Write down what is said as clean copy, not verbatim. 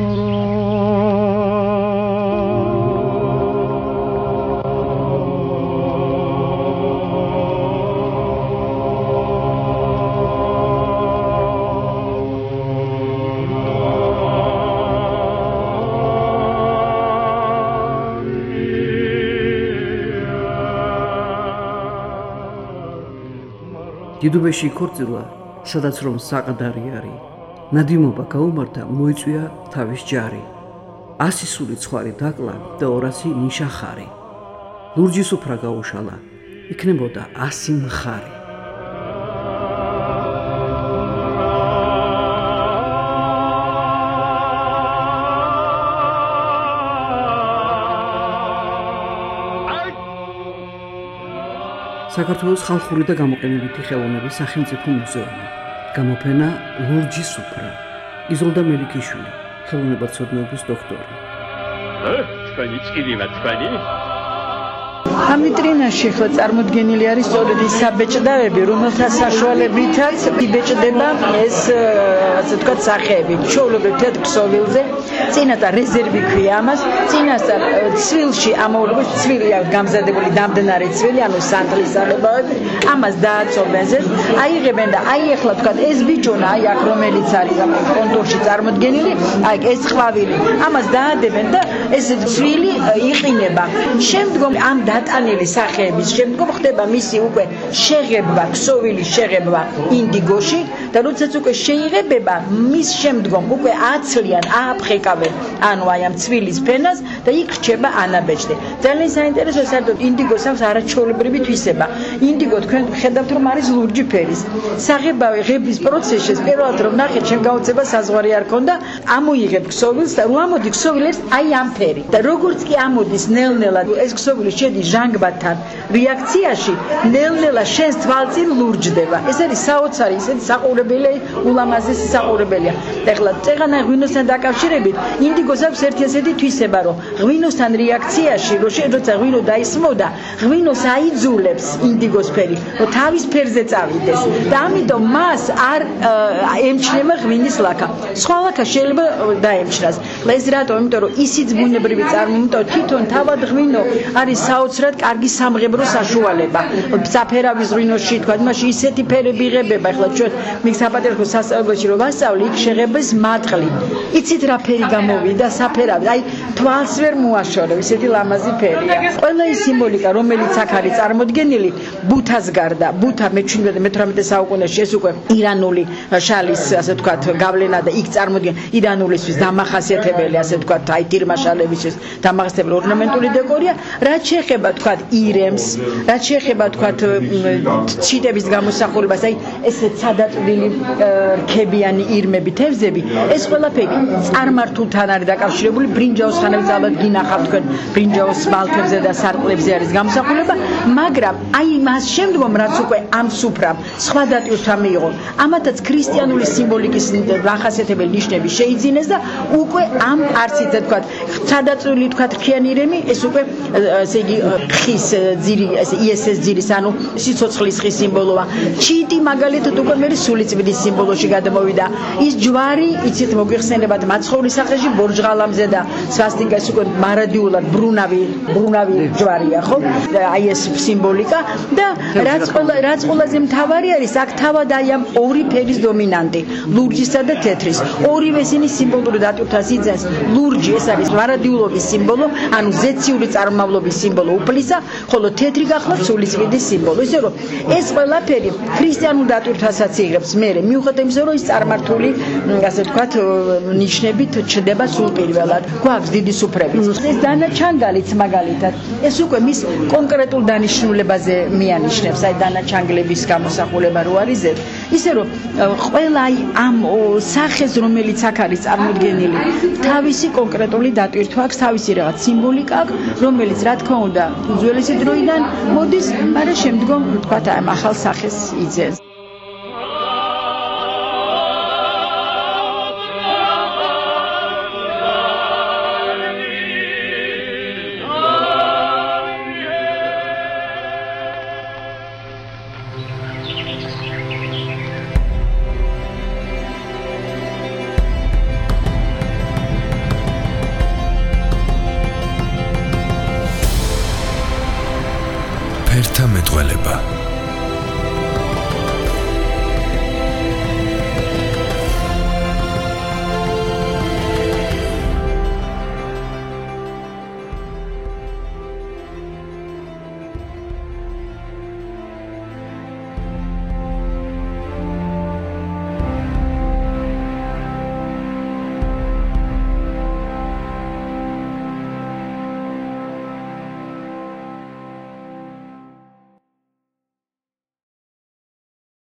დიდუბეში იქორწილა, სადაც რომ საყდარი არის. ნადიმობა გაუმართა, მოიწვია თავის ჯარი. 100 სული ცხვარი დაკლა და 200 ნიშა ხარი. ლურჯის უფრა გაუშალა, იქნებოდა 100 მხარი. საქართველოს ხალხური და გამოყენებითი ხელოვნების სახელმწიფო მუზეუმი. გამოფენა ლურჯის უფრა. იზოლდა მელიქიშვილი, ხელოვნებაცოდნეობის დოქტორი. თქვენი წკიდი თქვენი? ამ ვიტრინაში ხო წარმოდგენილი არის სწორედ ის საბეჭდავები, რომელთა საშუალებითაც იბეჭდება ეს ასე ვთქვათ სახეები. ჩვეულებრივ თეთრ ქსოვილზე წინასწარ რეზერვი ქვია ამას, წინასწარ ცვილში ამოულებს ცვილია გამზადებული დამდნარე ცვილი, ანუ სანთლის საღებავები, ამას დააწობენ ზეს, აიღებენ და აი ახლა ვთქვათ ეს ბიჭონა, აი აქ რომელიც არის ამ კონტურში წარმოდგენილი, აი ეს ყვავილი, ამას დაადებენ და ეს ცვილი იყინება. შემდგომ ამ დატანილი სახეების შემდგომ ხდება მისი უკვე შეღებვა, ქსოვილის შეღებვა ინდიგოში და როდესაც უკვე შეიღებება, მის შემდგომ უკვე აცლიან, ააფხეკავენ, ანუ აი ამ ცვილის ფენას და იქ რჩება ანაბეჭდი. ძალიან საინტერესოა საერთოდ ინდიგოს აქვს არაჩვეულებრივი თვისება. ინდიგო თქვენ ხედავთ რომ არის ლურჯი ფერის. საღებავი ღების პროცესში პირველად რომ ნახეთ, ჩემ გაუცება საზღვარი არ ქონდა, ამოიღებ ქსოვილს და რო ამოდი ქსოვილს აი ამ ფერი. და როგორც კი ამოდის ნელ-ნელა ეს ქსოვილი შედის ჟანგბადთან რეაქციაში, ნელ-ნელა შენს თვალწინ ლურჯდება. ეს არის საოცარი, ისეთი საყურებელი, ულამაზესი საყურებელია. ეხლა წეღანა ღვინოსთან დაკავშირებით, ინდიგოს აქვს ერთი ასეთი თვისება, რომ ღვინოსთან რეაქციაში, როცა ღვინო დაისმოდა, ღვინოს აიძულებს ინდიგოს ფერი, რომ თავის ფერზე წავიდეს და ამიტომ მას არ ემჩნევა ღვინის ლაქა. სხვა ლაქა შეიძლება დაემჩნას. ეს რატო? იმიტომ რომ ისიც ბუნებრივი წარმოქმნა, თვითონ თავად ღვინო არის საოცრად კარგი სამღებრო საშუალება. საფერავის ღვინოში თქვა, მაშინ ისეთი ფერები იღებება. ეხლა ჩვენ მიგსაპატერო სასწავლებელში რომ ვასწავლი, იქ შეღებეს მატყლი. იცით რა ფერი გამოვიდა საფერავი? აი თვალს ვერ მოაშორებ, ისეთი ლამაზი ფერია. ყველა ის სიმბოლიკა, რომელიც აქ არის წარმოდგენილი, ბუთას გარდა, ბუთა მე-17-18 საუკუნეში ეს უკვე ირანული შალის, ასე ვთქვათ, გავლენა და იქ წარმოდგენ ირანულისთვის დამახასიათებელი, ასე ვთქვათ, აი ტირმაშალებისთვის დამახასიათებელი ორნამენტული დეკორია. რაც შეეხება თქვათ ირემს, რაც შეეხება თქვათ ჩიტების გამოსახულებას, აი ესეთ სადაწვდილი რქებიანი ირმები, თევზები, ეს ყველაფერი წარმართულთან არის დაკავშირებული. ბრინჯაოს ხანებით ალბათ გინახავთ თქვენ ბრინჯაოს ბალთებზე და სარკმლებზე არის გამოსახულება, მაგრამ აი მას შემდგომ რაც უკვე ამ სუფრამ სხვა დატვირთვა მიიღო, ამათაც ქრისტიანული სიმბოლიკის ახასიათებელი ნიშნები შეიძინეს და უკვე ამ არცით თქვათ სადაწვდილი თქვათ რქიანი ირემი, ეს უკვე ესე იგი ხის ძირი, ესე იესეს ძირის, ანუ სიცოცხლის ხის სიმბოლოა. ჩიტი მაგალითად უკვე მე სულიწმიდის სიმბოლოში გადმოვიდა. ის ჯვარი, იცით მოგვიხსენებათ მაცხოვრის სახეში ბორჯღალამზე და სვასტიკას უკვე მარადიულად ბრუნავი ჯვარია, ხო? აი ეს სიმბოლიკა და რაც ყველაზე მთავარი არის, აქ თავად აი ამ ორი ფერის დომინანტი, ლურჯისა და თეთრის. ორივე ისინი სიმბოლური დატვირთვას იძენს. ლურჯი ეს არის მარადიულობის სიმბოლო, ანუ ზეციური წარმომავლობის სიმბოლო უფლისა, ხოლო თეთრი გახლავთ სულიწმიდის სიმბოლო. ისე რომ ეს ყველაფერი ქრისტიანულ დატვირთვასაც იღებს მერე, მიუხედავად იმისა, რომ ის წარმართული, ასე ვთქვათ, ნიშნებით ჩდება სულ პირველად. გვაქვს დიდი სუფრები. ეს დანაჩანგალიც მაგალითად, ეს უკვე მის კონკრეტულ დანიშნულებაზე მიანიშნებს, აი დანაჩანგლების გამოსახულება რო არის ეს. ისე რომ ყველა აი ამ სახეს, რომელიც აქ არის წარმოდგენილი, თავისი კონკრეტული დატვირთვა აქვს, თავისი რაღაც სიმბოლიკა აქვს, რომელიც რა თქმა უნდა უძველესი დროიდან მოდის, მაგრამ შემდგომ ვთქვათ ამ ახალ სახეს იძენს. საშუალება.